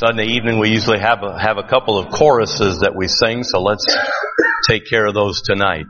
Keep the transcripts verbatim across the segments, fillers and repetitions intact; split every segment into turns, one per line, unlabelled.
Sunday evening we usually have a, have a couple of choruses that we sing, so let's take care of those tonight.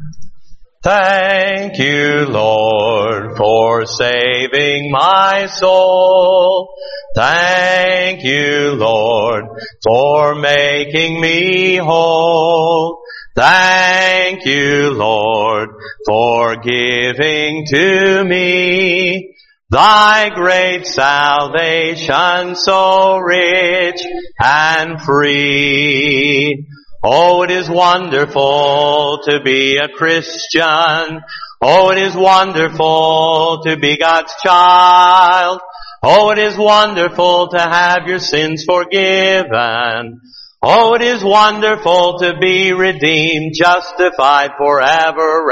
Thank you, Lord, for saving my soul. Thank you, Lord, for making me whole. Thank you, Lord, for giving to me Thy great salvation so rich and free. Oh, it is wonderful to be a Christian. Oh, it is wonderful to be God's child. Oh, it is wonderful to have your sins forgiven. Oh, it is wonderful to be redeemed, justified, forever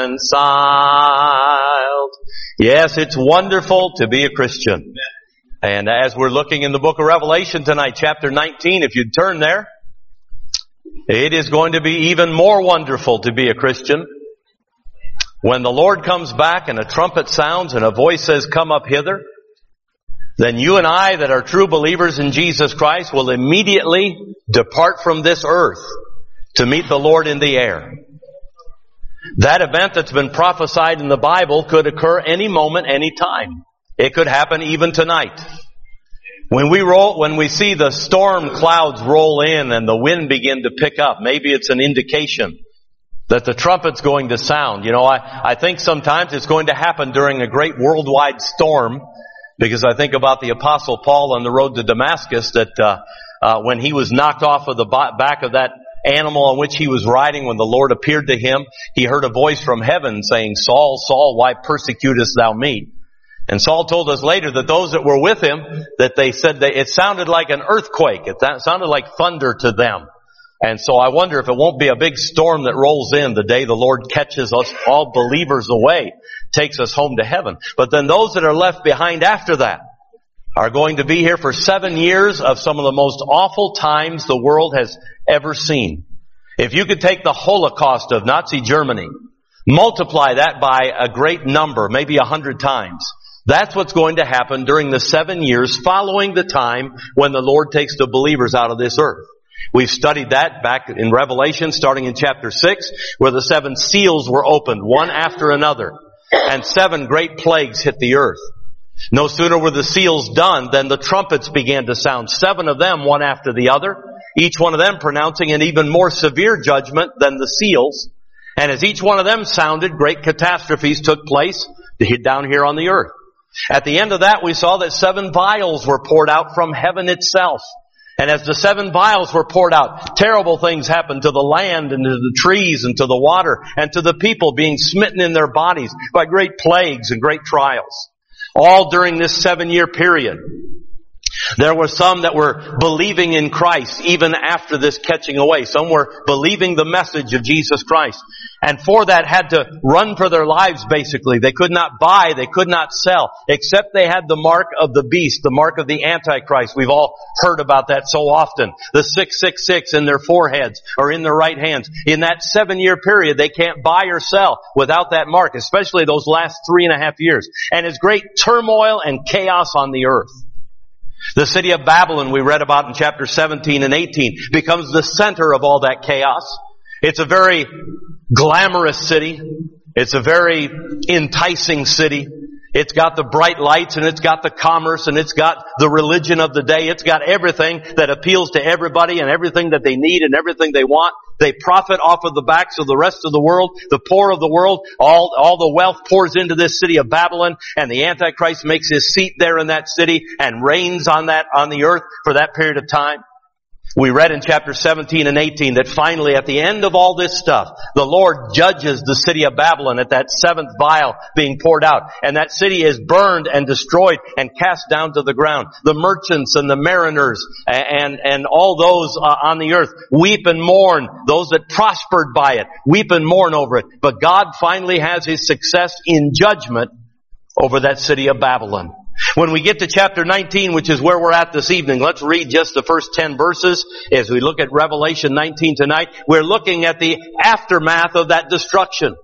reconciled. Yes, it's wonderful to be a Christian. And as we're looking in the book of Revelation tonight, chapter nineteen, if you'd turn there, it is going to be even more wonderful to be a Christian. When the Lord comes back and a trumpet sounds and a voice says, "Come up hither," then you and I that are true believers in Jesus Christ will immediately depart from this earth to meet the Lord in the air. That event that's been prophesied in the Bible could occur any moment, any time. It could happen even tonight. When we roll, when we see the storm clouds roll in and the wind begin to pick up, maybe it's an indication that the trumpet's going to sound. You know, I, I think sometimes it's going to happen during a great worldwide storm, because I think about the Apostle Paul on the road to Damascus, that uh, uh when he was knocked off of the back of that animal on which he was riding, when the Lord appeared to him, he heard a voice from heaven saying, "Saul, Saul, why persecutest thou me?" And Saul told us later that those that were with him, that they said that it sounded like an earthquake. It sounded like thunder to them. And so I wonder if it won't be a big storm that rolls in the day the Lord catches us all believers away, takes us home to heaven. But then those that are left behind after that are going to be here for seven years of some of the most awful times the world has ever seen. If you could take the Holocaust of Nazi Germany, multiply that by a great number, maybe a hundred times, that's what's going to happen during the seven years following the time when the Lord takes the believers out of this earth. We've studied that back in Revelation, starting in chapter six, where the seven seals were opened, one after another, and seven great plagues hit the earth. No sooner were the seals done than the trumpets began to sound, seven of them, one after the other, each one of them pronouncing an even more severe judgment than the seals. And as each one of them sounded, great catastrophes took place down here on the earth. At the end of that, we saw that seven vials were poured out from heaven itself. And as the seven vials were poured out, terrible things happened to the land and to the trees and to the water and to the people being smitten in their bodies by great plagues and great trials. All during this seven-year period. There were some that were believing in Christ even after this catching away. Some were believing the message of Jesus Christ. And for that had to run for their lives basically. They could not buy, they could not sell, except they had the mark of the beast, the mark of the Antichrist. We've all heard about that so often. The six six six in their foreheads or in their right hands. In that seven year period, they can't buy or sell without that mark, especially those last three and a half years. And it's great turmoil and chaos on the earth. The city of Babylon we read about in chapter seventeen and eighteen becomes the center of all that chaos. It's a very glamorous city. It's a very enticing city. It's got the bright lights and it's got the commerce and it's got the religion of the day. It's got everything that appeals to everybody and everything that they need and everything they want. They profit off of the backs of the rest of the world, the poor of the world. All, all the wealth pours into this city of Babylon, and the Antichrist makes his seat there in that city and reigns on that, on the earth for that period of time. We read in chapter seventeen and eighteen that finally at the end of all this stuff, the Lord judges the city of Babylon at that seventh vial being poured out. And that city is burned and destroyed and cast down to the ground. The merchants and the mariners and, and all those uh, on the earth weep and mourn. Those that prospered by it weep and mourn over it. But God finally has His success in judgment over that city of Babylon. When we get to chapter nineteen, which is where we're at this evening, let's read just the first ten verses as we look at Revelation nineteen tonight. We're looking at the aftermath of that destruction.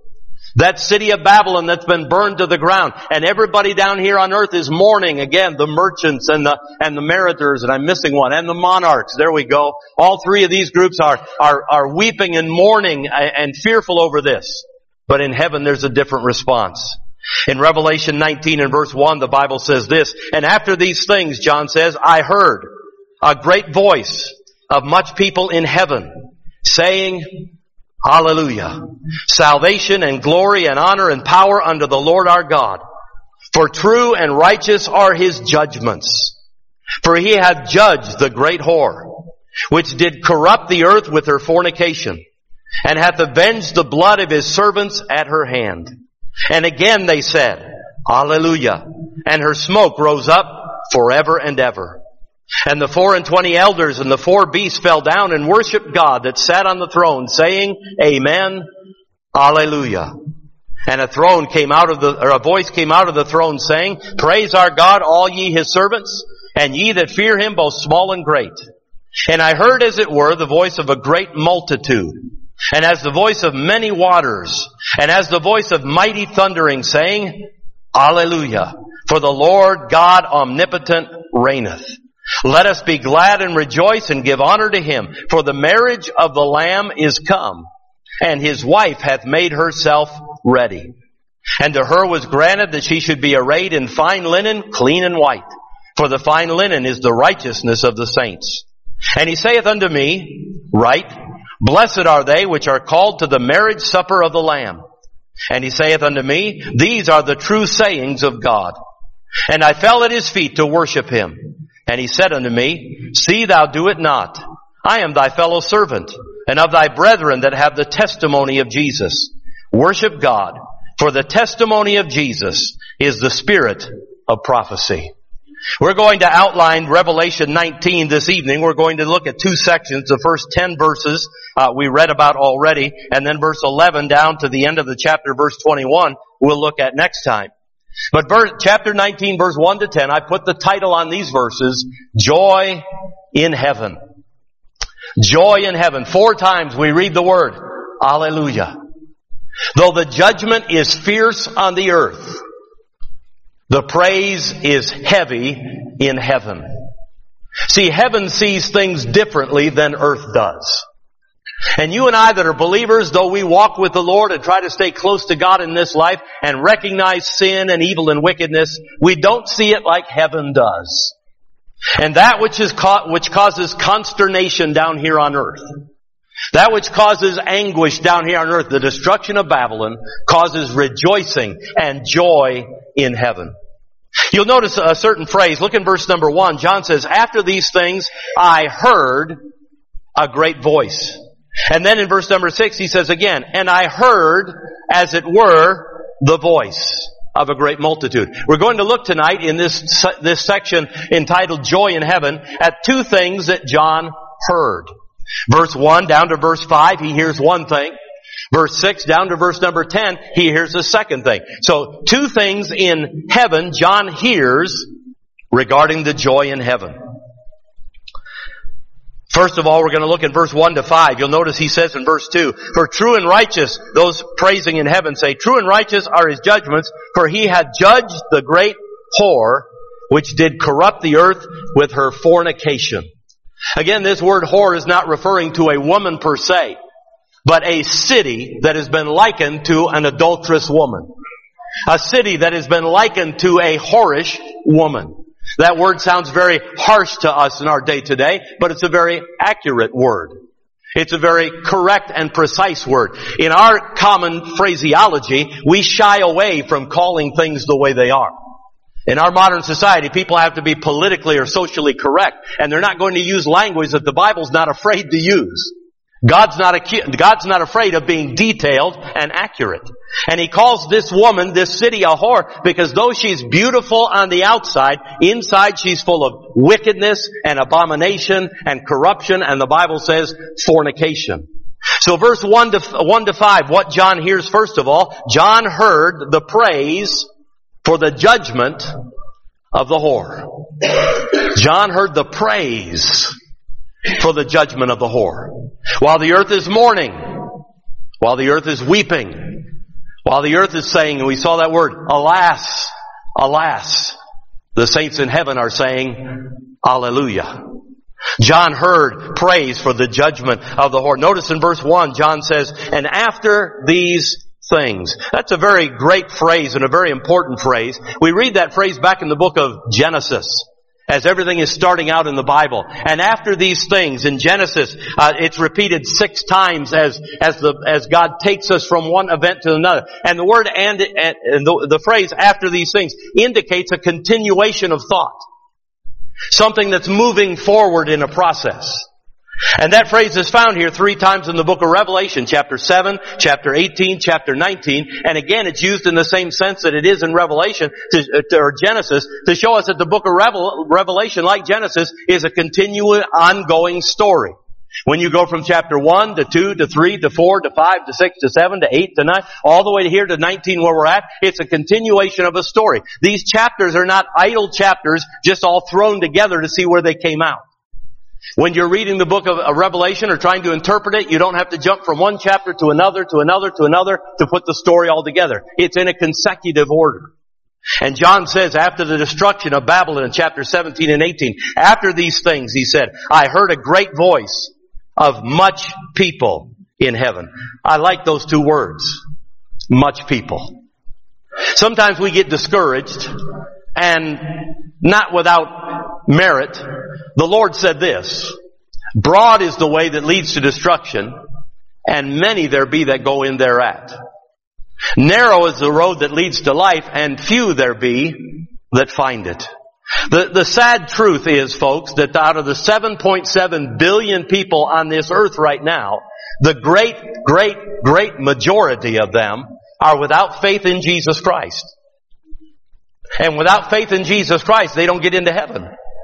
That city of Babylon that's been burned to the ground. And everybody down here on earth is mourning. Again, the merchants and the, and the maritors, and I'm missing one, and the monarchs. There we go. All three of these groups are, are, are weeping and mourning and fearful over this. But in heaven there's a different response. In Revelation nineteen and verse one, the Bible says this, and after these things, John says, I heard a great voice of much people in heaven saying, Hallelujah. Salvation and glory and honor and power unto the Lord our God. For true and righteous are his judgments. For he hath judged the great whore, which did corrupt the earth with her fornication, and hath avenged the blood of his servants at her hand. And again they said, Hallelujah. And her smoke rose up forever and ever. And the four and twenty elders and the four beasts fell down and worshipped God that sat on the throne, saying, Amen, Hallelujah. And a throne came out of the, or a voice came out of the throne saying, Praise our God, all ye his servants, and ye that fear him, both small and great. And I heard as it were the voice of a great multitude, and as the voice of many waters, and as the voice of mighty thundering, saying, Hallelujah. For the Lord God omnipotent reigneth. Let us be glad and rejoice and give honor to him. For the marriage of the Lamb is come, and his wife hath made herself ready. And to her was granted that she should be arrayed in fine linen, clean and white. For the fine linen is the righteousness of the saints. And he saith unto me, Write, Blessed are they which are called to the marriage supper of the Lamb. And he saith unto me, These are the true sayings of God. And I fell at his feet to worship him. And he said unto me, See thou do it not. I am thy fellow servant, and of thy brethren that have the testimony of Jesus. Worship God, for the testimony of Jesus is the spirit of prophecy. We're going to outline Revelation nineteen this evening. We're going to look at two sections. The first ten verses uh, we read about already, and then verse eleven down to the end of the chapter, verse twenty-one, we'll look at next time. But verse, chapter nineteen, verse one to ten, I put the title on these verses, Joy in Heaven. Joy in Heaven. Four times we read the word, Hallelujah. Though the judgment is fierce on the earth, the praise is heavy in heaven. See, heaven sees things differently than earth does. And you and I that are believers, though we walk with the Lord and try to stay close to God in this life and recognize sin and evil and wickedness, we don't see it like heaven does. And that which is ca- which causes consternation down here on earth, that which causes anguish down here on earth, the destruction of Babylon, causes rejoicing and joy in heaven. You'll notice a certain phrase. Look in verse number one. John says, After these things I heard a great voice. And then in verse number six he says again, And I heard, as it were, the voice of a great multitude. We're going to look tonight in this, this section entitled Joy in Heaven at two things that John heard. Verse one down to verse five, he hears one thing. Verse six down to verse number ten, he hears the second thing. So two things in heaven John hears regarding the joy in heaven. First of all, we're going to look at verse one to five. You'll notice he says in verse two, For true and righteous, those praising in heaven say, True and righteous are his judgments, for he hath judged the great whore, which did corrupt the earth with her fornication. Again, this word whore is not referring to a woman per se, but a city that has been likened to an adulterous woman. A city that has been likened to a whorish woman. That word sounds very harsh to us in our day to day, but it's a very accurate word. It's a very correct and precise word. In our common phraseology, we shy away from calling things the way they are. In our modern society, people have to be politically or socially correct, and they're not going to use language that the Bible's not afraid to use. God's not, acu- God's not afraid of being detailed and accurate. And he calls this woman, this city, a whore because though she's beautiful on the outside, inside she's full of wickedness and abomination and corruption, and the Bible says fornication. So verse one to, one to five, what John hears first of all, John heard the praise for the judgment of the whore. John heard the praise for the judgment of the whore. While the earth is mourning, while the earth is weeping, While the earth is saying, and we saw that word, alas, alas, the saints in heaven are saying, Alleluia. John heard praise for the judgment of the Lord. Notice in verse one, John says, and after these things. That's a very great phrase and a very important phrase. We read that phrase back in the book of Genesis, as everything is starting out in the Bible. And after these things, in Genesis, uh, it's repeated six times as as the as God takes us from one event to another. And the word and, and, and the, the phrase after these things indicates a continuation of thought. Something that's moving forward in a process. And that phrase is found here three times in the book of Revelation, chapter seven, chapter eighteen, chapter nineteen. And again, it's used in the same sense that it is in Revelation, to, or Genesis, to show us that the book of Revel, Revelation, like Genesis, is a continual, ongoing story. When you go from chapter one to two to three to four to five to six to seven to eight to nine, all the way to here to nineteen where we're at, it's a continuation of a story. These chapters are not idle chapters just all thrown together to see where they came out. When you're reading the book of Revelation or trying to interpret it, you don't have to jump from one chapter to another, to another, to another to put the story all together. It's in a consecutive order. And John says after the destruction of Babylon in chapter seventeen and eighteen, after these things, he said, I heard a great voice of much people in heaven. I like those two words. Much people. Sometimes we get discouraged, and not without merit. The Lord said this, broad is the way that leads to destruction, and many there be that go in thereat. Narrow is the road that leads to life, and few there be that find it. The, the sad truth is, folks, that out of the seven point seven billion people on this earth right now, the great, great, great majority of them are without faith in Jesus Christ. And without faith in Jesus Christ, they don't get into heaven.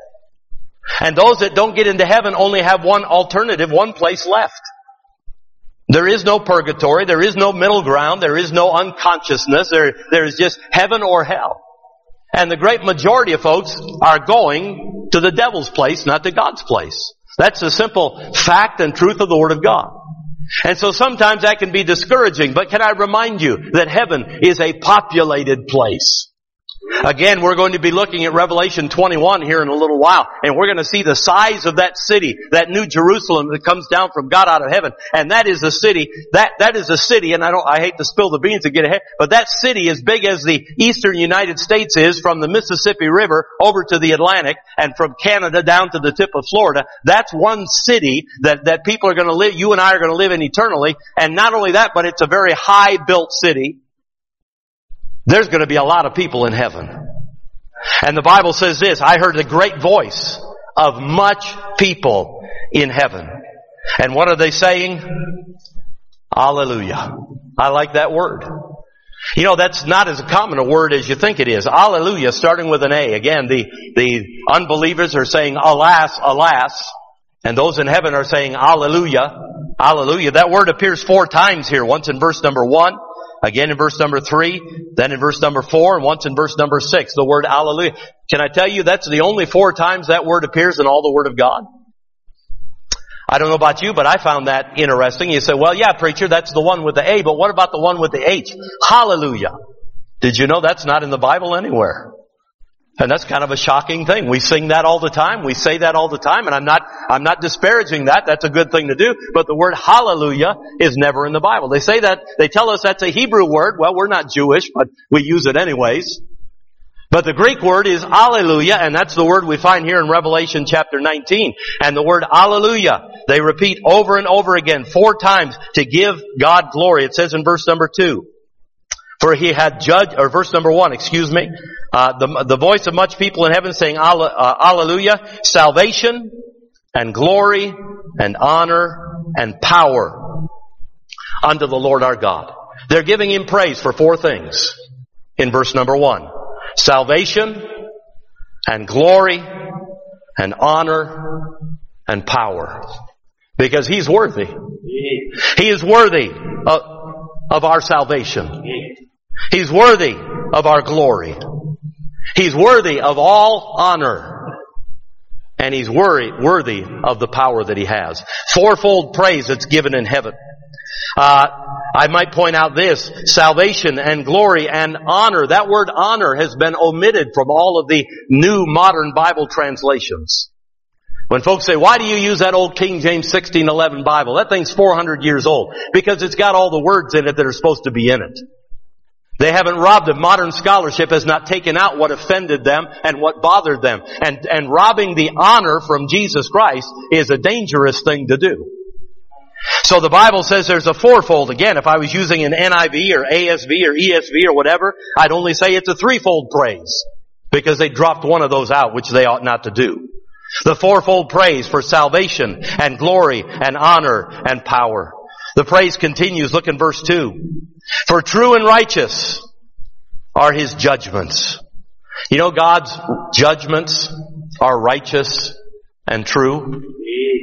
And those that don't get into heaven only have one alternative, one place left. There is no purgatory. There is no middle ground. There is no unconsciousness. There, there is just heaven or hell. And the great majority of folks are going to the devil's place, not to God's place. That's the simple fact and truth of the Word of God. And so sometimes that can be discouraging, but can I remind you that heaven is a populated place? Again, we're going to be looking at Revelation twenty-one here in a little while, and we're going to see the size of that city, that new Jerusalem that comes down from God out of heaven. And that is a city, that, that is a city, and I don't, I hate to spill the beans to get ahead, but that city as big as the eastern United States is, from the Mississippi River over to the Atlantic, and from Canada down to the tip of Florida. That's one city that, that people are going to live, you and I are going to live in eternally. And not only that, but it's a very high built city. There's going to be a lot of people in heaven. And the Bible says this, I heard a great voice of much people in heaven. And what are they saying? Alleluia. I like that word. You know, that's not as common a word as you think it is. Alleluia, starting with an A. Again, the, the unbelievers are saying, alas, alas. And those in heaven are saying, Alleluia, Alleluia. That word appears four times here. Once in verse number one. Again in verse number three, then in verse number four, and once in verse number six, the word Alleluia. Can I tell you that's the only four times that word appears in all the Word of God? I don't know about you, but I found that interesting. You say, well, yeah, preacher, that's the one with the A, but what about the one with the H? Hallelujah. Did you know that's not in the Bible anywhere? And that's kind of a shocking thing. We sing that all the time. We say that all the time. And I'm not, I'm not disparaging that. That's a good thing to do. But the word hallelujah is never in the Bible. They say that, they tell us that's a Hebrew word. Well, we're not Jewish, but we use it anyways. But the Greek word is alleluia, and that's the word we find here in Revelation chapter nineteen. And the word alleluia, they repeat over and over again, four times, to give God glory. It says in verse number two. For he had judged, or verse number one, excuse me, uh, the, the voice of much people in heaven saying, uh, Alleluia, salvation and glory and honor and power unto the Lord our God. They're giving Him praise for four things in verse number one. Salvation and glory and honor and power. Because He's worthy. He is worthy of, of our salvation. He's worthy of our glory. He's worthy of all honor. And He's worthy, worthy of the power that He has. Fourfold praise that's given in heaven. Uh, I might point out this, salvation and glory and honor. That word honor has been omitted from all of the new modern Bible translations. When folks say, why do you use that old King James sixteen eleven Bible? That thing's four hundred years old. Because it's got all the words in it that are supposed to be in it. They haven't robbed it. Modern scholarship has not taken out what offended them and what bothered them. And, and robbing the honor from Jesus Christ is a dangerous thing to do. So the Bible says there's a fourfold. Again, if I was using an N I V or A S V or E S V or whatever, I'd only say it's a threefold praise. Because they dropped one of those out, which they ought not to do. The fourfold praise for salvation and glory and honor and power. The praise continues. Look in verse two. For true and righteous are His judgments. You know, God's judgments are righteous and true.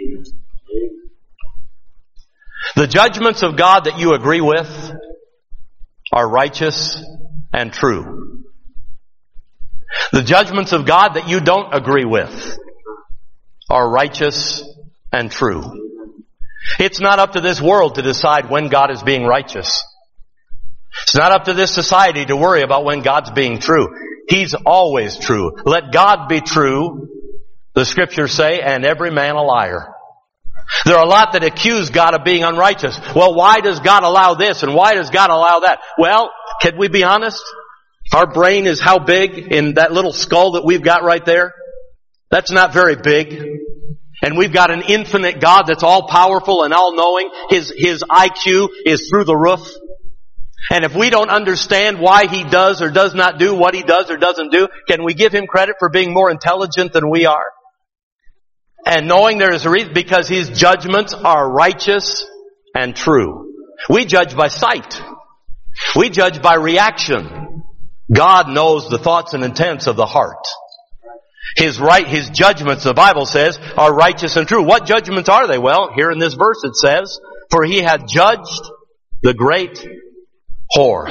The judgments of God that you agree with are righteous and true. The judgments of God that you don't agree with are righteous and true. It's not up to this world to decide when God is being righteous. It's not up to this society to worry about when God's being true. He's always true. Let God be true, the scriptures say, and every man a liar. There are a lot that accuse God of being unrighteous. Well, why does God allow this and why does God allow that? Well, can we be honest? Our brain is how big in that little skull that we've got right there? That's not very big. And we've got an infinite God that's all powerful and all knowing. His, his I Q is through the roof. And if we don't understand why He does or does not do what He does or doesn't do, can we give Him credit for being more intelligent than we are? And knowing there is a reason, because His judgments are righteous and true. We judge by sight. We judge by reaction. God knows the thoughts and intents of the heart. His right, His judgments, the Bible says, are righteous and true. What judgments are they? Well, here in this verse it says, for He hath judged the great whore.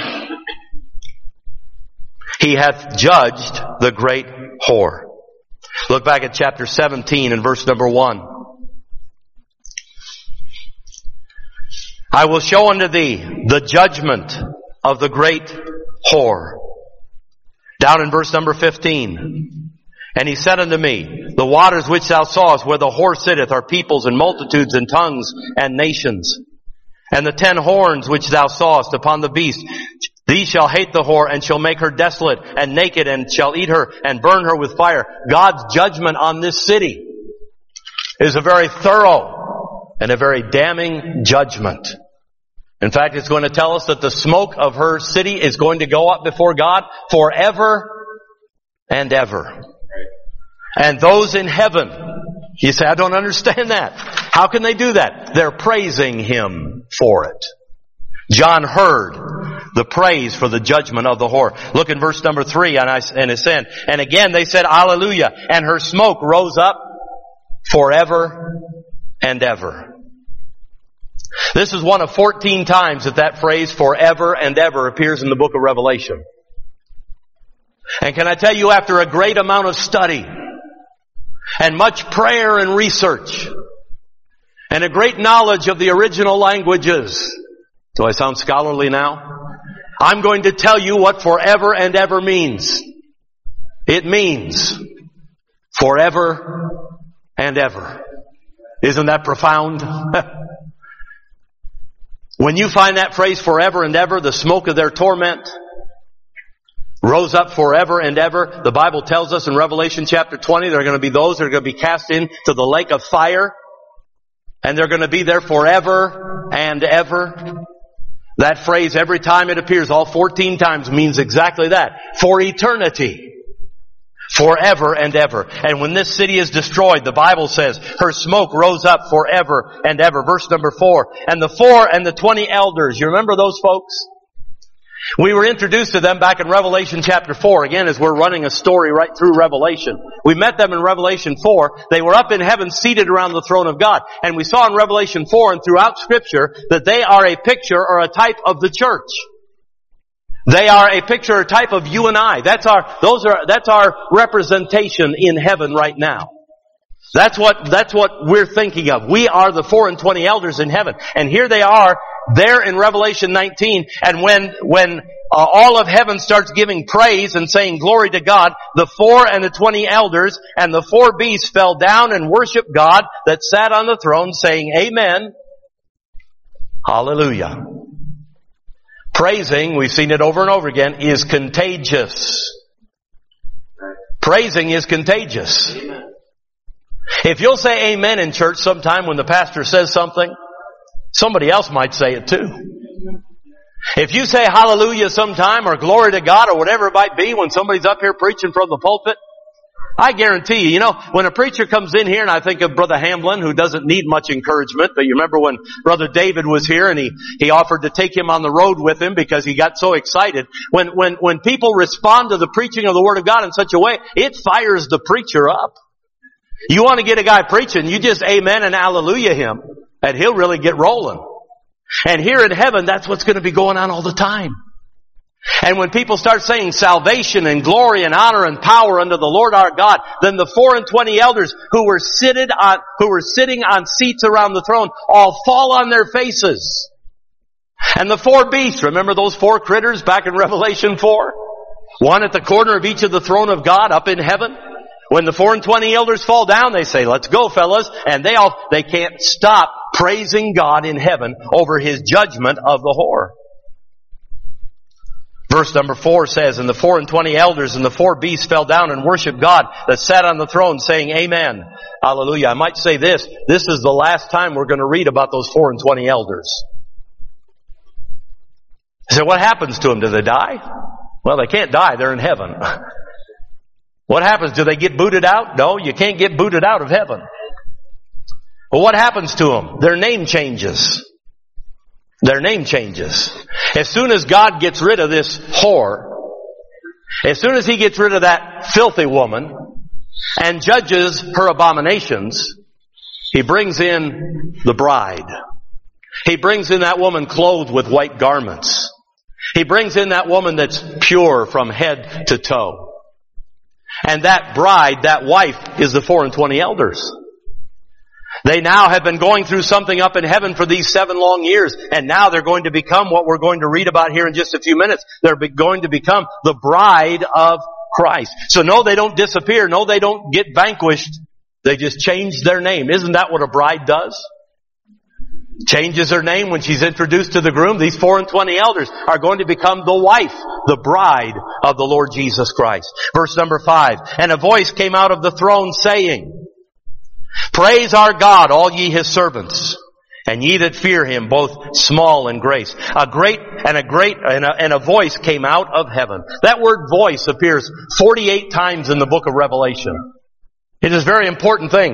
He hath judged the great whore. Look back at chapter seventeen and verse number one. I will show unto thee the judgment of the great whore. Down in verse number fifteen. And He said unto me, the waters which thou sawest where the whore sitteth are peoples and multitudes and tongues and nations. And the ten horns which thou sawest upon the beast, these shall hate the whore and shall make her desolate and naked and shall eat her and burn her with fire. God's judgment on this city is a very thorough and a very damning judgment. In fact, it's going to tell us that the smoke of her city is going to go up before God forever and ever. And those in heaven, you say, I don't understand that. How can they do that? They're praising Him for it. John heard the praise for the judgment of the whore. Look in verse number three, and, I, and it said, and again they said, Hallelujah, and her smoke rose up forever and ever. This is one of fourteen times that that phrase forever and ever appears in the book of Revelation. And can I tell you, after a great amount of study and much prayer and research and a great knowledge of the original languages, do I sound scholarly now? I'm going to tell you what forever and ever means. It means forever and ever. Isn't that profound? When you find that phrase forever and ever, the smoke of their torment rose up forever and ever. The Bible tells us in Revelation chapter twenty, there are going to be those that are going to be cast into the lake of fire. And they're going to be there forever and ever. That phrase, every time it appears, all fourteen times, means exactly that. For eternity. Forever and ever. And when this city is destroyed, the Bible says, her smoke rose up forever and ever. Verse number four. And the four and the twenty elders. You remember those folks? We were introduced to them back in Revelation chapter four, again, as we're running a story right through Revelation. We met them in Revelation four. They were up in heaven seated around the throne of God. And we saw in Revelation four and throughout Scripture that they are a picture or a type of the church. They are a picture or type of you and I. That's our, those are, that's our representation in heaven right now. That's what, that's what we're thinking of. We are the four and twenty elders in heaven. And here they are there in Revelation nineteen, and when, when uh, all of heaven starts giving praise and saying glory to God, the four and the twenty elders and the four beasts fell down and worshiped God that sat on the throne, saying, Amen. Hallelujah. Praising, we've seen it over and over again, is contagious. Praising is contagious. Amen. If you'll say amen in church sometime when the pastor says something, somebody else might say it too. If you say hallelujah sometime or glory to God or whatever it might be when somebody's up here preaching from the pulpit, I guarantee you, you know, when a preacher comes in here, and I think of Brother Hamblin, who doesn't need much encouragement, but you remember when Brother David was here and he, he offered to take him on the road with him because he got so excited. When, when, when people respond to the preaching of the Word of God in such a way, it fires the preacher up. You want to get a guy preaching, you just amen and hallelujah him, and he'll really get rolling. And here in heaven, that's what's going to be going on all the time. And when people start saying salvation and glory and honor and power unto the Lord our God, then the four and twenty elders who were seated on, who were sitting on seats around the throne all fall on their faces. And the four beasts, remember those four critters back in Revelation four? One at the corner of each of the throne of God up in heaven. When the four and twenty elders fall down, they say, let's go, fellas. And they all, they can't stop praising God in heaven over His judgment of the whore. Verse number four says, and the four and twenty elders and the four beasts fell down and worshiped God that sat on the throne, saying, Amen. Hallelujah. I might say this, this is the last time we're going to read about those four and twenty elders. So what happens to them? Do they die? Well, they can't die. They're in heaven. What happens? Do they get booted out? No, you can't get booted out of heaven. Well, what happens to them? Their name changes. Their name changes. As soon as God gets rid of this whore, as soon as He gets rid of that filthy woman and judges her abominations, He brings in the bride. He brings in that woman clothed with white garments. He brings in that woman that's pure from head to toe. And that bride, that wife, is the four and twenty elders. They now have been going through something up in heaven for these seven long years, and now they're going to become what we're going to read about here in just a few minutes. They're going to become the bride of Christ. So no, they don't disappear. No, they don't get vanquished. They just change their name. Isn't that what a bride does? Changes her name when she's introduced to the groom. These four and twenty elders are going to become the wife, the bride of the Lord Jesus Christ. Verse number five, and a voice came out of the throne saying, Praise our God, all ye His servants, and ye that fear Him, both small and great. A great and a great and a, and a voice came out of heaven. That word voice appears forty-eight times in the book of Revelation. It is a very important thing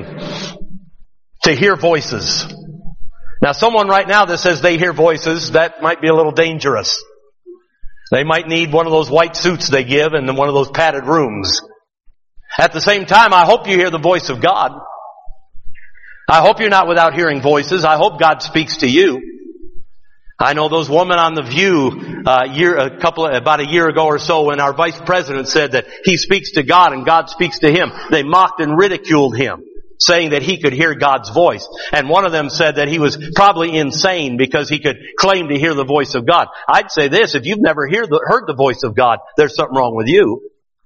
to hear voices. Now, someone right now that says they hear voices, that might be a little dangerous. They might need one of those white suits they give and one of those padded rooms. At the same time, I hope you hear the voice of God. I hope you're not without hearing voices. I hope God speaks to you. I know those women on The View, uh, year, a couple, about a year ago or so, when our vice president said that he speaks to God and God speaks to him, they mocked and ridiculed him, saying that he could hear God's voice. And one of them said that he was probably insane because he could claim to hear the voice of God. I'd say this, if you've never hear the, heard the voice of God, there's something wrong with you.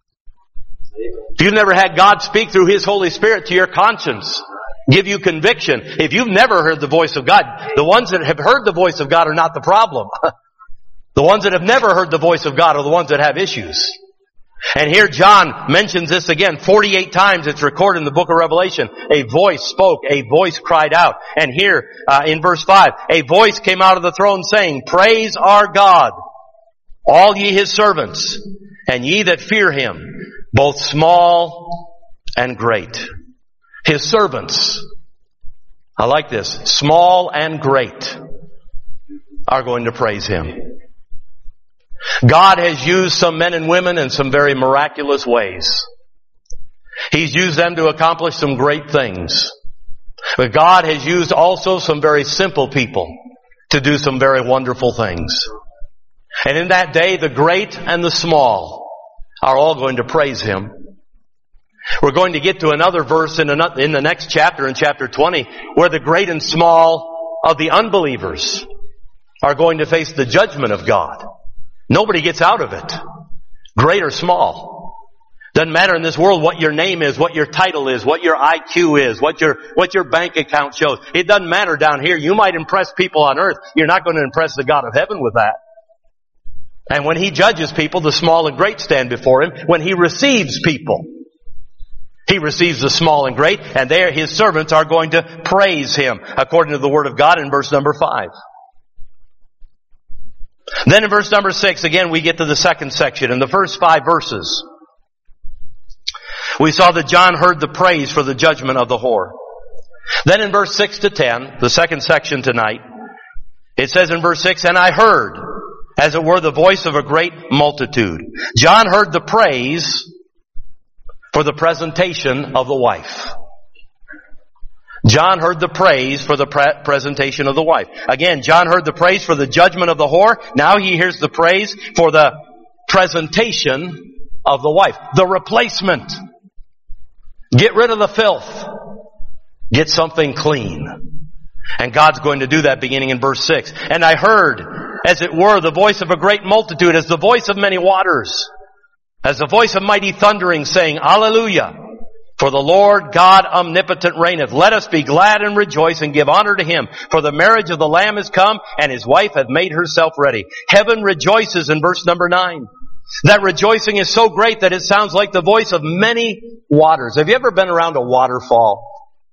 If you've never had God speak through His Holy Spirit to your conscience, give you conviction. If you've never heard the voice of God, the ones that have heard the voice of God are not the problem. The ones that have never heard the voice of God are the ones that have issues. And here John mentions this again. forty-eight times it's recorded in the book of Revelation. A voice spoke, a voice cried out. And here uh, in verse five, a voice came out of the throne saying, Praise our God, all ye His servants, and ye that fear Him, both small and great. His servants, I like this, small and great, are going to praise Him. God has used some men and women in some very miraculous ways. He's used them to accomplish some great things. But God has used also some very simple people to do some very wonderful things. And in that day, the great and the small are all going to praise Him. We're going to get to another verse in the next chapter, in chapter twenty, where the great and small of the unbelievers are going to face the judgment of God. Nobody gets out of it. Great or small. Doesn't matter in this world what your name is, what your title is, what your I Q is, what your, what your bank account shows. It doesn't matter down here. You might impress people on earth. You're not going to impress the God of heaven with that. And when He judges people, the small and great stand before Him. When He receives people, He receives the small and great, and there His servants are going to praise Him, according to the Word of God in verse number five. Then in verse number six, again, we get to the second section. In the first five verses, we saw that John heard the praise for the judgment of the whore. Then in verse six to ten, the second section tonight, it says in verse six, and I heard, as it were, the voice of a great multitude. John heard the praise for the presentation of the wife. John heard the praise for the pre- presentation of the wife. Again, John heard the praise for the judgment of the whore. Now he hears the praise for the presentation of the wife. The replacement. Get rid of the filth. Get something clean. And God's going to do that beginning in verse six. And I heard, as it were, the voice of a great multitude, as the voice of many waters, as the voice of mighty thundering, saying, Alleluia! For the Lord God omnipotent reigneth. Let us be glad and rejoice and give honor to Him. For the marriage of the Lamb is come, and His wife hath made herself ready. Heaven rejoices in verse number nine. That rejoicing is so great that it sounds like the voice of many waters. Have you ever been around a waterfall?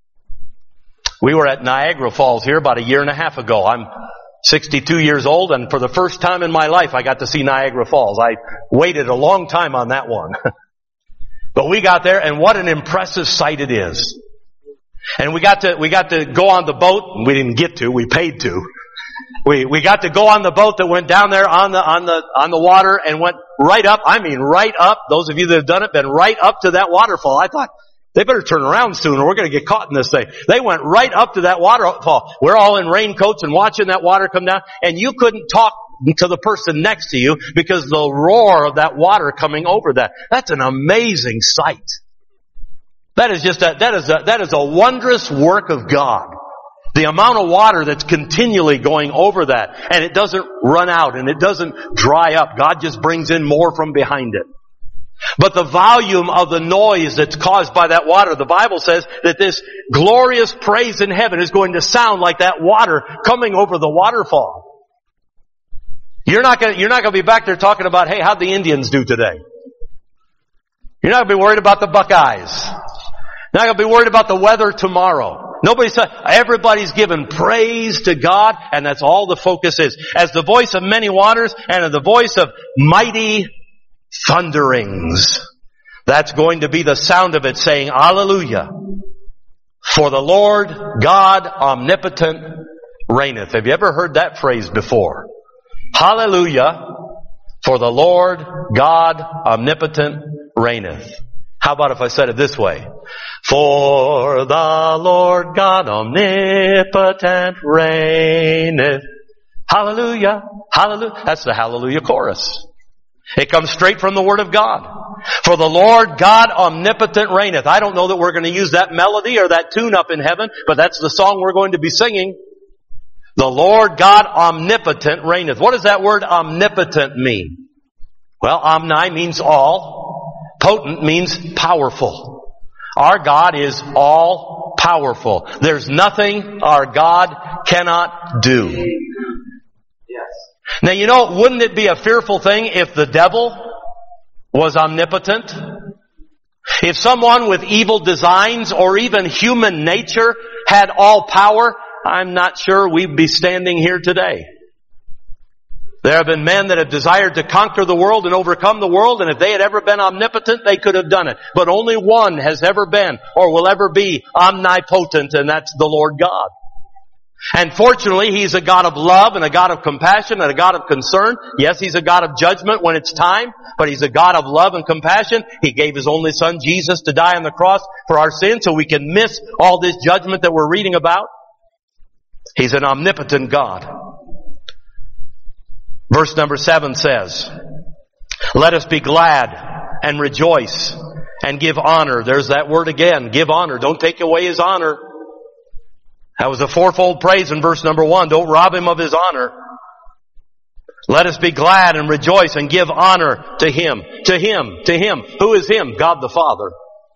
We were at Niagara Falls here about a year and a half ago. I'm sixty-two years old, and for the first time in my life I got to see Niagara Falls. I waited a long time on that one. But we got there, and what an impressive sight it is. And we got to, we got to go on the boat. We didn't get to, we paid to. We, we got to go on the boat that went down there on the, on the, on the water and went right up. I mean, right up. Those of you that have done it, been right up to that waterfall. I thought, they better turn around soon or we're going to get caught in this thing. They went right up to that waterfall. We're all in raincoats and watching that water come down, and you couldn't talk to the person next to you because the roar of that water coming over that. That's an amazing sight. That is just a, that is a, that is a wondrous work of God. The amount of water that's continually going over that, and it doesn't run out and it doesn't dry up. God just brings in more from behind it. But the volume of the noise that's caused by that water, the Bible says that this glorious praise in heaven is going to sound like that water coming over the waterfall. You're not going to, you're not going to be back there talking about, hey, how'd the Indians do today? You're not going to be worried about the Buckeyes. You're not going to be worried about the weather tomorrow. Nobody's, everybody's given praise to God, and that's all the focus is. As the voice of many waters and of the voice of mighty thunderings. That's going to be the sound of it saying, Alleluia. For the Lord God omnipotent reigneth. Have you ever heard that phrase before? Hallelujah. For the Lord God omnipotent reigneth. How about if I said it this way? For the Lord God omnipotent reigneth. Hallelujah. Hallelujah. That's the hallelujah chorus. It comes straight from the Word of God. For the Lord God omnipotent reigneth. I don't know that we're going to use that melody or that tune up in heaven, but that's the song we're going to be singing. The Lord God omnipotent reigneth. What does that word omnipotent mean? Well, omni means all. Potent means powerful. Our God is all powerful. There's nothing our God cannot do. Yes. Now, you know, wouldn't it be a fearful thing if the devil was omnipotent? If someone with evil designs or even human nature had all power, I'm not sure we'd be standing here today. There have been men that have desired to conquer the world and overcome the world, and if they had ever been omnipotent, they could have done it. But only one has ever been or will ever be omnipotent, and that's the Lord God. And fortunately, He's a God of love and a God of compassion and a God of concern. Yes, He's a God of judgment when it's time, but He's a God of love and compassion. He gave His only Son, Jesus, to die on the cross for our sins so we can miss all this judgment that we're reading about. He's an omnipotent God. Verse number seven says, let us be glad and rejoice and give honor. There's that word again, give honor. Don't take away His honor. That was a fourfold praise in verse number one. Don't rob Him of His honor. Let us be glad and rejoice and give honor to Him. To Him. To Him. Who is Him? God the Father.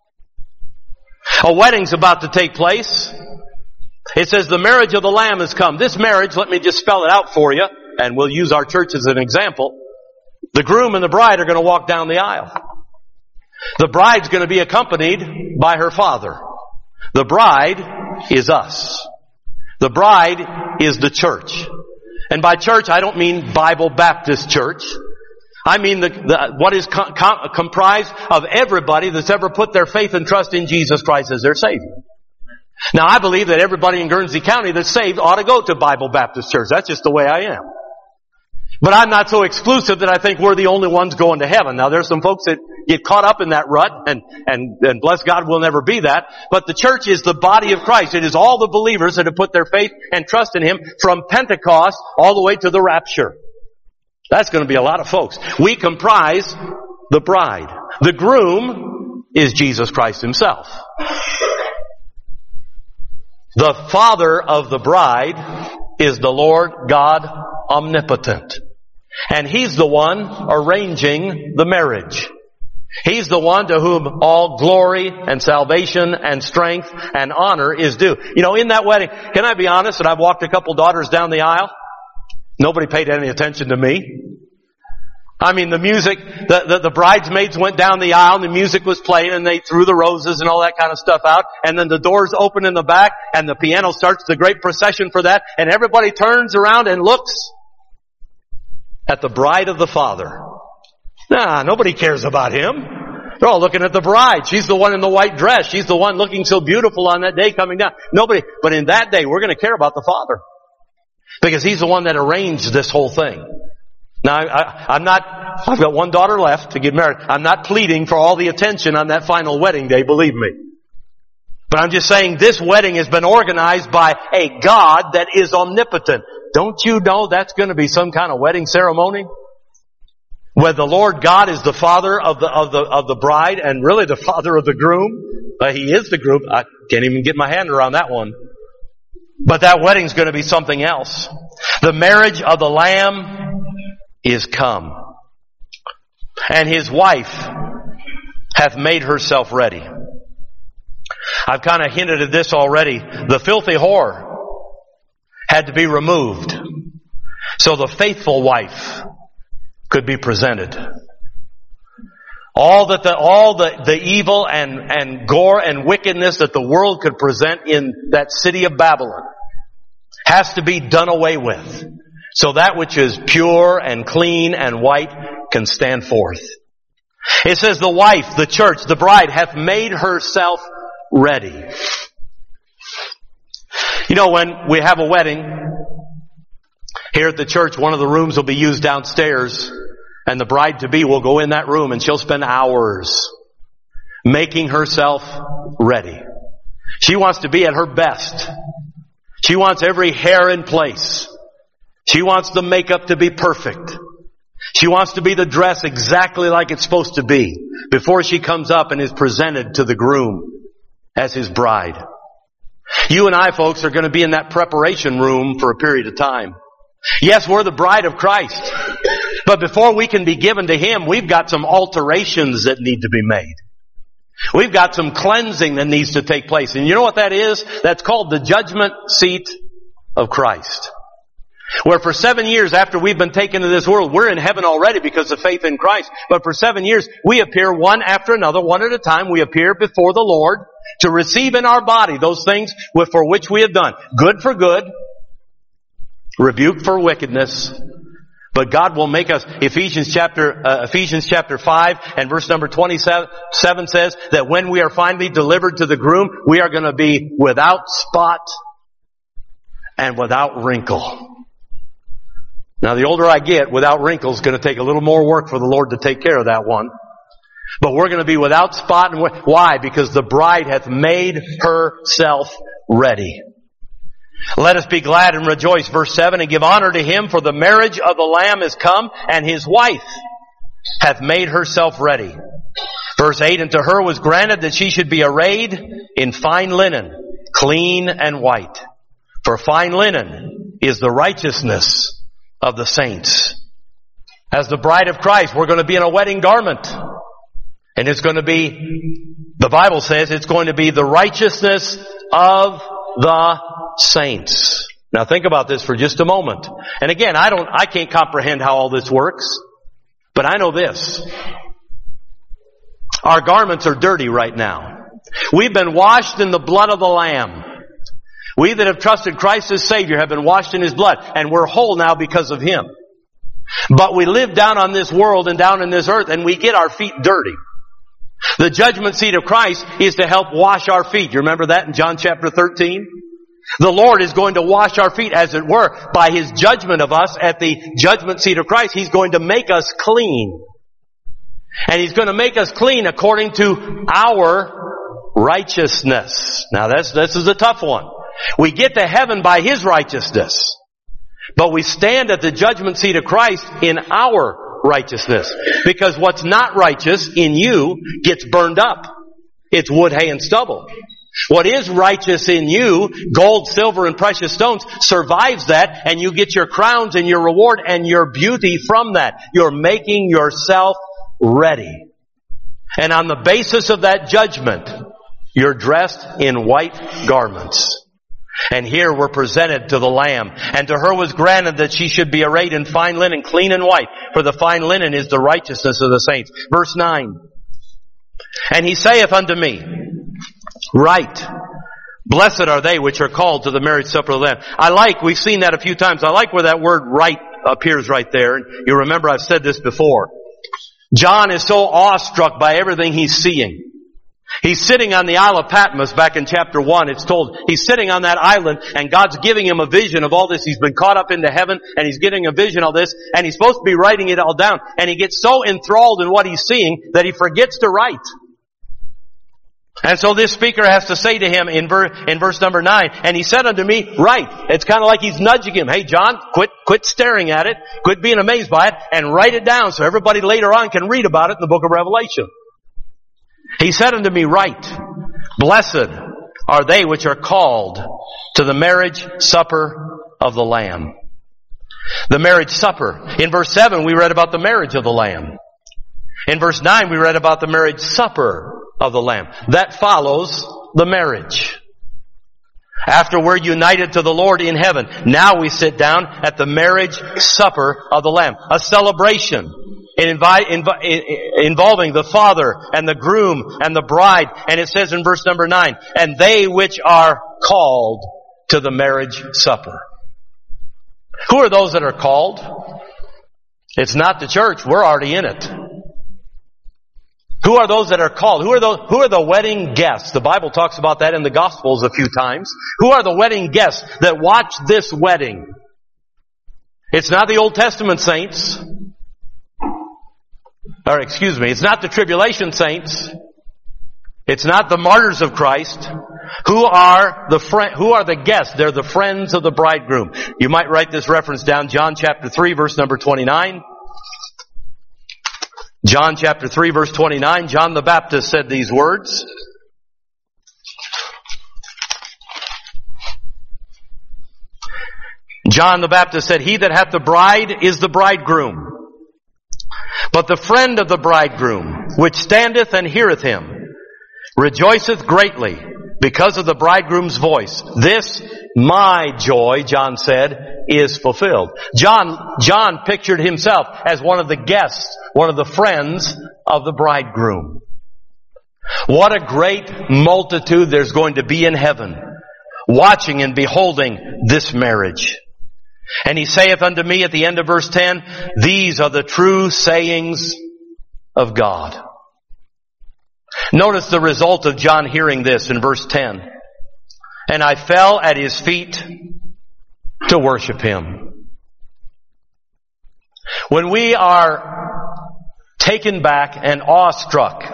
A wedding's about to take place. It says the marriage of the Lamb has come. This marriage, let me just spell it out for you, and we'll use our church as an example. The groom and the bride are going to walk down the aisle. The bride's going to be accompanied by her father. The bride is us. The bride is the church. And by church, I don't mean Bible Baptist church. I mean the, the what is com- com- comprised of everybody that's ever put their faith and trust in Jesus Christ as their Savior. Now, I believe that everybody in Guernsey County that's saved ought to go to Bible Baptist church. That's just the way I am. But I'm not so exclusive that I think we're the only ones going to heaven. Now, there's some folks that get caught up in that rut, and, and, and bless God, we'll never be that. But the church is the body of Christ. It is all the believers that have put their faith and trust in Him from Pentecost all the way to the rapture. That's going to be a lot of folks. We comprise the bride. The groom is Jesus Christ Himself. The father of the bride is the Lord God Omnipotent. And He's the one arranging the marriage. He's the one to whom all glory and salvation and strength and honor is due. You know, in that wedding, can I be honest that I've walked a couple daughters down the aisle? Nobody paid any attention to me. I mean, the music, the, the, the bridesmaids went down the aisle and the music was playing and they threw the roses and all that kind of stuff out. And then the doors open in the back and the piano starts the great procession for that. And everybody turns around and looks at the bride of the Father. Nah, nobody cares about him. They're all looking at the bride. She's the one in the white dress. She's the one looking so beautiful on that day coming down. Nobody, but in that day, we're going to care about the Father. Because He's the one that arranged this whole thing. Now, I, I'm not, I've got one daughter left to get married. I'm not pleading for all the attention on that final wedding day, believe me. But I'm just saying this wedding has been organized by a God that is omnipotent. Don't you know that's going to be some kind of wedding ceremony? Where the Lord God is the father of the, of the, of the bride and really the father of the groom. Uh, he is the groom. I can't even get my hand around that one. But that wedding's going to be something else. The marriage of the Lamb is come, and His wife hath made herself ready. I've kind of hinted at this already. The filthy whore had to be removed so the faithful wife could be presented. All that the, all the, the evil and, and gore and wickedness that the world could present in that city of Babylon has to be done away with. So that which is pure and clean and white can stand forth. It says the wife, the church, the bride hath made herself ready. You know, when we have a wedding here at the church, one of the rooms will be used downstairs, and the bride-to-be will go in that room and she'll spend hours making herself ready. She wants to be at her best. She wants every hair in place. She wants the makeup to be perfect. She wants to be the dress exactly like it's supposed to be before she comes up and is presented to the groom as his bride. You and I, folks, are going to be in that preparation room for a period of time. Yes, we're the bride of Christ. But before we can be given to Him, we've got some alterations that need to be made. We've got some cleansing that needs to take place. And you know what that is? That's called the judgment seat of Christ. Where for seven years after we've been taken to this world, we're in heaven already because of faith in Christ. But for seven years, we appear one after another, one at a time. We appear before the Lord to receive in our body those things for which we have done. Good for good, rebuke for wickedness. But God will make us, Ephesians chapter, uh, Ephesians chapter five and verse number twenty-seven says that when we are finally delivered to the groom, we are going to be without spot and without wrinkle. Now, the older I get, without wrinkles is going to take a little more work for the Lord to take care of that one. But we're going to be without spot and wh- why? Because the bride hath made herself ready. Let us be glad and rejoice, verse seven, and give honor to Him, for the marriage of the Lamb is come, and His wife hath made herself ready. Verse eight, and to her was granted that she should be arrayed in fine linen, clean and white. For fine linen is the righteousness of the saints. As the bride of Christ, we're going to be in a wedding garment. And it's going to be, the Bible says, it's going to be the righteousness of the saints. Now think about this for just a moment. And again, I don't, I can't comprehend how all this works. But I know this. Our garments are dirty right now. We've been washed in the blood of the Lamb. We that have trusted Christ as Savior have been washed in His blood. And we're whole now because of Him. But we live down on this world and down in this earth and we get our feet dirty. The judgment seat of Christ is to help wash our feet. You remember that in John chapter thirteen? The Lord is going to wash our feet, as it were, by His judgment of us at the judgment seat of Christ. He's going to make us clean. And He's going to make us clean according to our righteousness. Now that's, this is a tough one. We get to heaven by His righteousness. But we stand at the judgment seat of Christ in our righteousness. Because what's not righteous in you gets burned up. It's wood, hay, and stubble. What is righteous in you, gold, silver, and precious stones, survives that, and you get your crowns and your reward and your beauty from that. You're making yourself ready. And on the basis of that judgment, you're dressed in white garments. And here we're presented to the Lamb. And to her was granted that she should be arrayed in fine linen, clean and white. For the fine linen is the righteousness of the saints. Verse nine. And He saith unto me, Right. Blessed are they which are called to the marriage supper of the Lamb. I like, we've seen that a few times. I like where that word right appears right there. And you remember I've said this before. John is so awestruck by everything he's seeing. He's sitting on the Isle of Patmos back in chapter one. It's told he's sitting on that island and God's giving him a vision of all this. He's been caught up into heaven and He's getting a vision of this and he's supposed to be writing it all down. And he gets so enthralled in what he's seeing that he forgets to write. And so this speaker has to say to him in, ver- in verse number nine, and he said unto me, Write. It's kind of like he's nudging him. Hey John, quit, quit staring at it, quit being amazed by it, and write it down so everybody later on can read about it in the book of Revelation. He said unto me, Write. Blessed are they which are called to the marriage supper of the Lamb. The marriage supper. In verse seven we read about the marriage of the Lamb. In verse nine we read about the marriage supper of the Lamb. That follows the marriage. After we're united to the Lord in heaven, now we sit down at the marriage supper of the Lamb. A celebration invi- invi- involving the father and the groom and the bride. And it says in verse number nine, and they which are called to the marriage supper. Who are those that are called? It's not the church. We're already in it. Who are those that are called? Who are those, who are the wedding guests? The Bible talks about that in the Gospels a few times. Who are the wedding guests that watch this wedding? It's not the Old Testament saints. Or excuse me, it's not the tribulation saints. It's not the martyrs of Christ. Who are the friend, who are the guests? They're the friends of the bridegroom. You might write this reference down, John chapter three, verse number twenty-nine. John chapter three verse twenty-nine, John the Baptist said these words. John the Baptist said, He that hath the bride is the bridegroom. But the friend of the bridegroom, which standeth and heareth him, rejoiceth greatly because of the bridegroom's voice. This, my joy, John said, is fulfilled. John, John pictured himself as one of the guests, one of the friends of the bridegroom. What a great multitude there's going to be in heaven, watching and beholding this marriage. And he saith unto me at the end of verse ten, These are the true sayings of God. Notice the result of John hearing this in verse ten. And I fell at his feet to worship him. When we are taken back and awestruck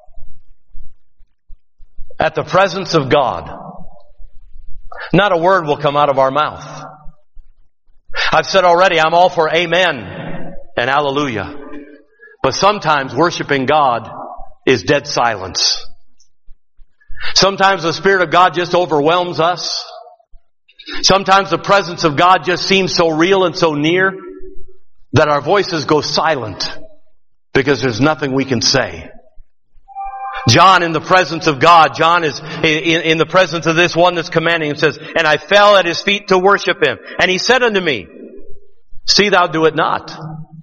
at the presence of God, not a word will come out of our mouth. I've said already, I'm all for amen and hallelujah. But sometimes worshiping God is dead silence. Sometimes the Spirit of God just overwhelms us. Sometimes the presence of God just seems so real and so near. that our voices go silent because there's nothing we can say. John, in the presence of God, John is in, in the presence of this one that's commanding him, says, and I fell at his feet to worship him. And he said unto me, see thou do it not.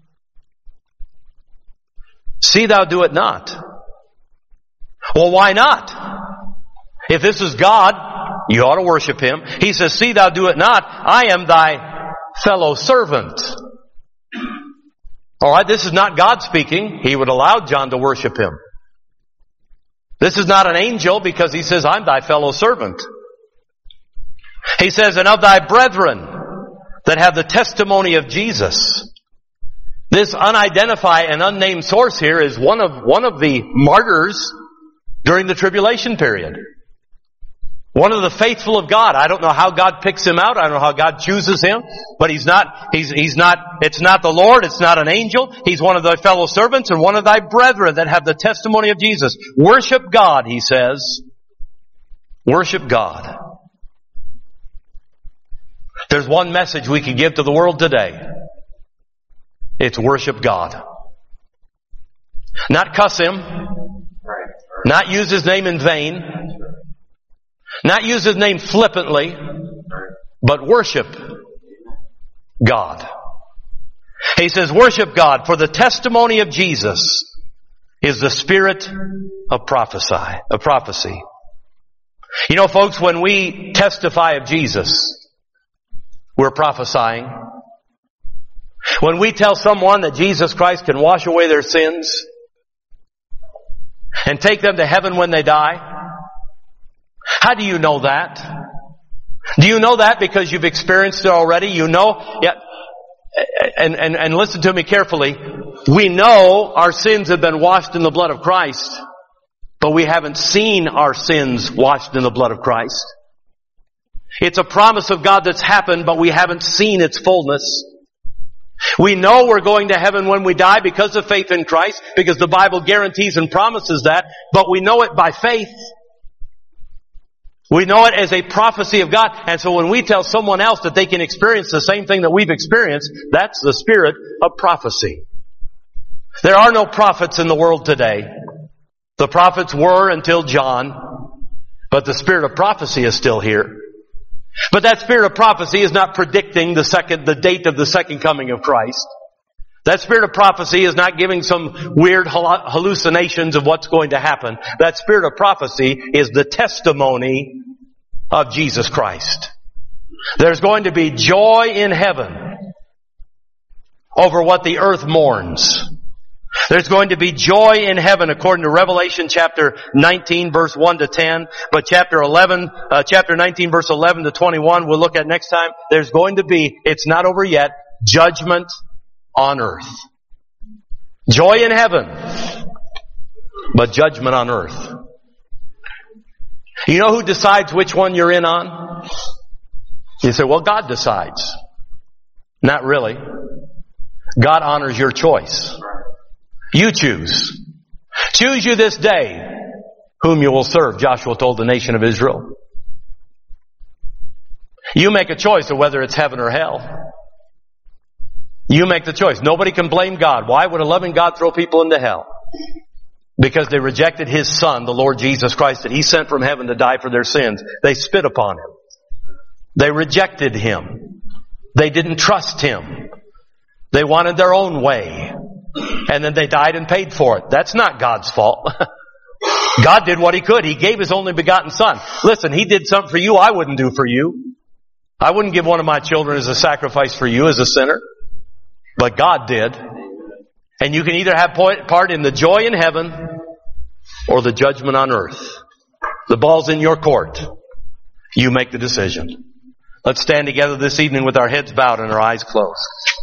See thou do it not. Well, why not? If this is God, you ought to worship him. He says, see thou do it not. I am thy fellow servant. All right, this is not God speaking. He would allow John to worship him. This is not an angel because he says, I'm thy fellow servant. He says, and of thy brethren that have the testimony of Jesus. This unidentified and unnamed source here is one of, one of the martyrs during the tribulation period. One of the faithful of God. I don't know how God picks him out. I don't know how God chooses him. But he's not, he's, he's not, it's not the Lord. It's not an angel. He's one of thy fellow servants and one of thy brethren that have the testimony of Jesus. Worship God, he says. Worship God. There's one message we can give to the world today. It's worship God. Not cuss him. Not use his name in vain. Not use his name flippantly, but worship God. He says, worship God, for the testimony of Jesus is the spirit of prophesy, of prophecy. You know, folks, when we testify of Jesus, we're prophesying. When we tell someone that Jesus Christ can wash away their sins and take them to heaven when they die, how do you know that? Do you know that because you've experienced it already? You know, yeah, and, and, and listen to me carefully. We know our sins have been washed in the blood of Christ, but we haven't seen our sins washed in the blood of Christ. It's a promise of God that's happened, but we haven't seen its fullness. We know we're going to heaven when we die because of faith in Christ, because the Bible guarantees and promises that, but we know it by faith. We know it as a prophecy of God. And so when we tell someone else that they can experience the same thing that we've experienced, that's the spirit of prophecy. There are no prophets in the world today. The prophets were until John, but the spirit of prophecy is still here. But that spirit of prophecy is not predicting the second, the date of the second coming of Christ. That spirit of prophecy is not giving some weird hallucinations of what's going to happen. That spirit of prophecy is the testimony of Jesus Christ. There's going to be joy in heaven over what the earth mourns. There's going to be joy in heaven according to Revelation chapter nineteen verse one to ten. But chapter eleven, uh, chapter nineteen verse eleven to twenty-one we'll look at next time. There's going to be, it's not over yet, judgment on earth. Joy in heaven, but judgment on earth. You know who decides which one you're in on? You say, well, God decides. Not really. God honors your choice. You choose. Choose you this day whom you will serve, Joshua told the nation of Israel. You make a choice of whether it's heaven or hell. You make the choice. Nobody can blame God. Why would a loving God throw people into hell? Because they rejected His Son, the Lord Jesus Christ, that He sent from heaven to die for their sins. They spit upon Him. They rejected Him. They didn't trust Him. They wanted their own way. And then they died and paid for it. That's not God's fault. God did what He could. He gave His only begotten Son. Listen, He did something for you I wouldn't do for you. I wouldn't give one of my children as a sacrifice for you as a sinner. But God did. And you can either have part in the joy in heaven or the judgment on earth. The ball's in your court. You make the decision. Let's stand together this evening with our heads bowed and our eyes closed.